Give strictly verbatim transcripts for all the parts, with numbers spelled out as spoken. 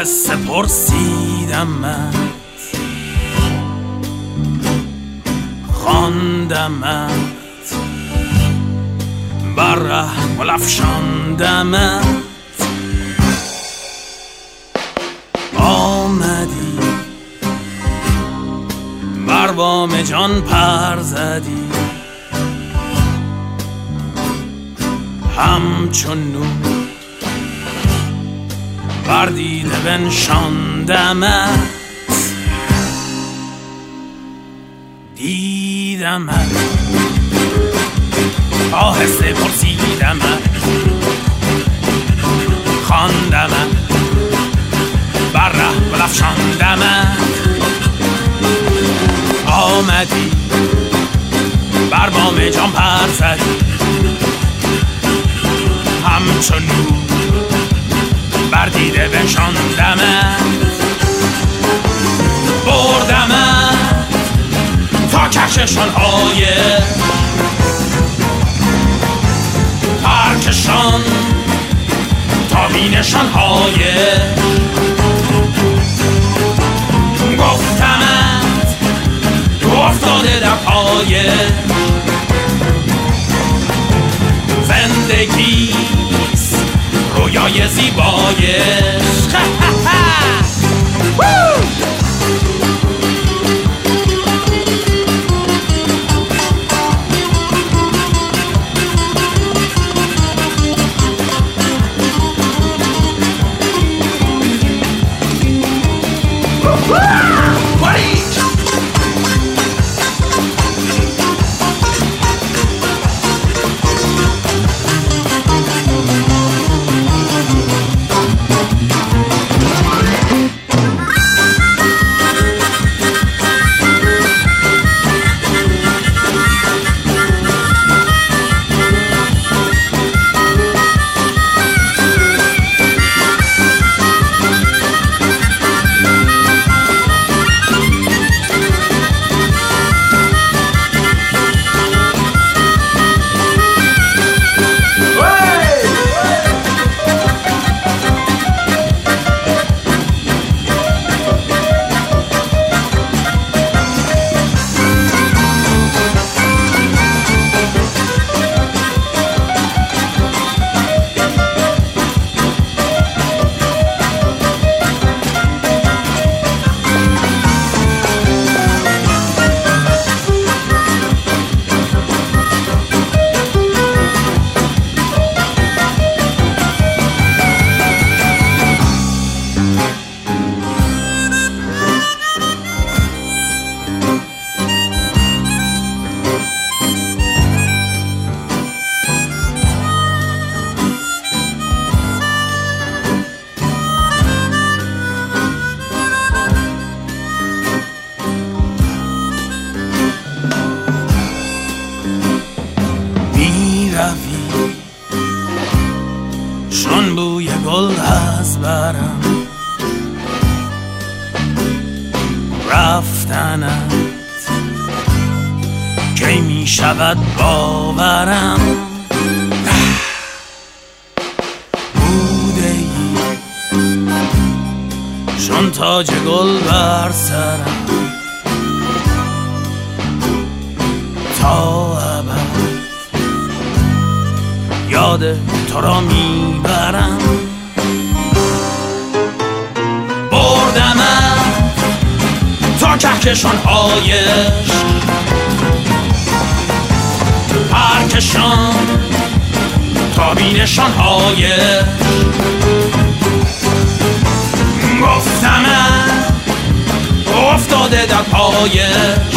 آهسته پرسیدمت، خواندمت، بر رحم افشاندمت. آمدی بر بام جان پر زدی، همچون نور بر دیده بنشاندمت. دیدمت، آهسته پرسیدمت، خواندمت، بر ره افشاندمت. آمدی بر بام جان پر زدی، همچون نور بر دیده بنشاندمت. بردمت تا کهکشان‌های ترکشان، تا بینشان‌های گفتمت تو افتاده در پای زندگیست رویای زیبایش. چون بوی گل از برم رفتنت کی می شود باورم. بوده ای چون تاج گل بر سرم تا ابد یاد تو را میبرم. بردمت تا کهکشان‌هایش پرکشان، تا بینشان‌هایش گفتمت افتاده در پایش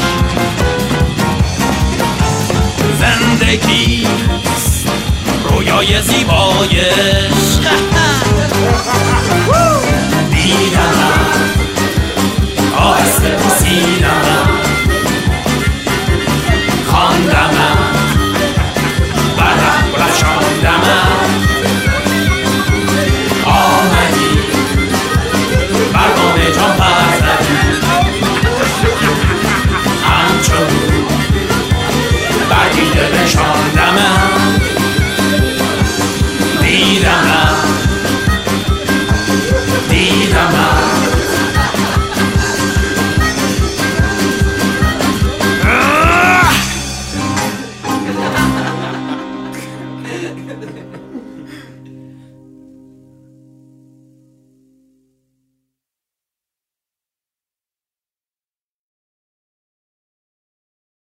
زندگیست رویای زیبایش. دیدمت آهسته پرسیدمت، خواندمت برم بلشاندمت. آمدی بر بام جان پر زدی همچون بر دیده بنشاندمت. دیدمت دیدمت